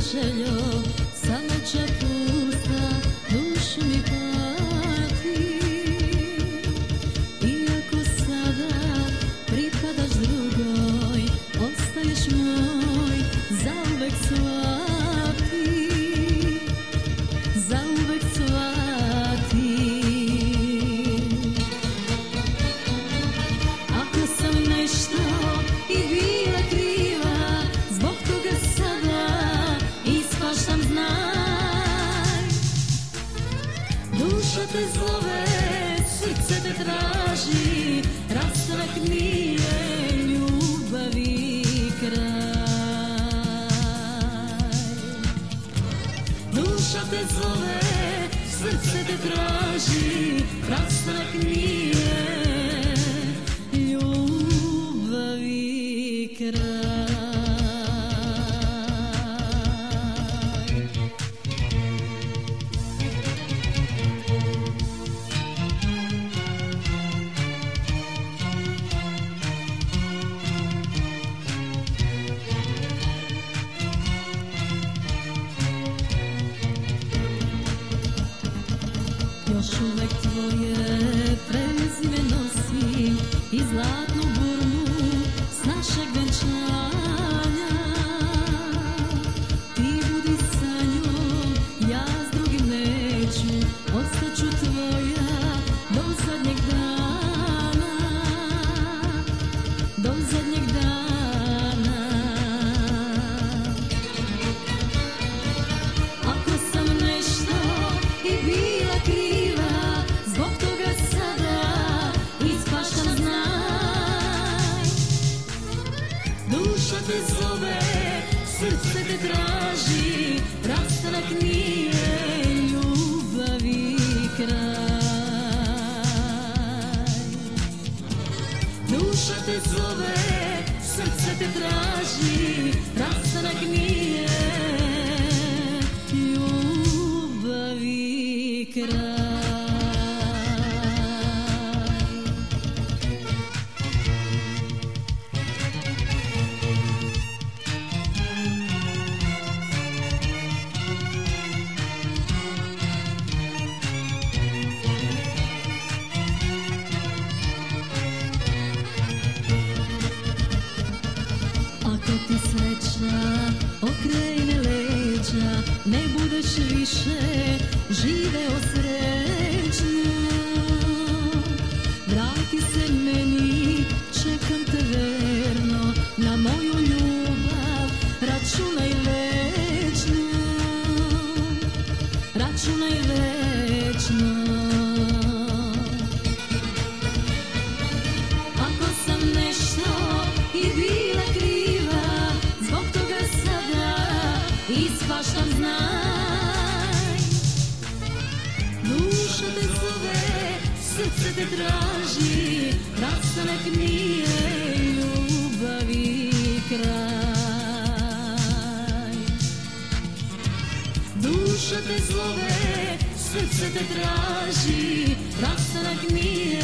željo, sad neča pusta, dušu mi pati. Iako sada pripadaš drugoj, ostaješ moj, zauvek svati, zauvek svati. Ako sam nešto i bila kriva, zbog toga sada ispaštam, znaj. Duša te zove, srce te traži, rastanak nije ljubavi kraj. Duša te zove, srce te traži, rastanak nije ljubavi kraj. Još uvek tvoje prezime nosim i zlatnu burnu s našeg venčanja. Ti budi sa njom, ja s drugim neću, ostaću tvoja do zadnjeg dana, do zadnjeg dana. Ako sam nešto i bila kriva, zbog toga sada ispaštam, znaj. Duša te zove, srce te traži, rastanak nije ljubavi kraj. Duša te zove, srce te traži, rastanak nije ljubavi kraj. Ako ti sreća okrene leđa, ne budeš više živeo srećno, vrati se meni, čekam te verno, na moju ljubav računaj večno, računaj večno. Ako sam nešto i bila kriva, zbog toga sada ispaštam, znaj. Duša te zove, srce te traži, rastanak nije ljubavi kraj. Duša te zove, srce te traži, rastanak nije